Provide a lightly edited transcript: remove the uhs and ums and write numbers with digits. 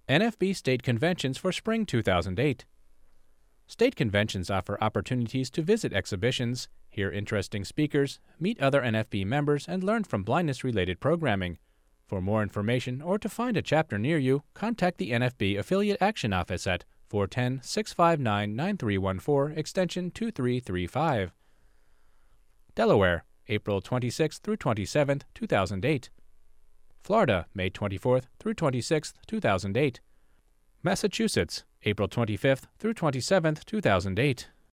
NFB State Conventions for Spring 2008. State conventions offer opportunities to visit exhibitions, hear interesting speakers, meet other NFB members, and learn from blindness-related programming. For more information or to find a chapter near you, contact the NFB Affiliate Action Office at 410-659-9314, extension 2335. Delaware, April 26th through 27th, 2008. Florida, May 24th through 26th, 2008. Massachusetts, April 25th through 27th, 2008.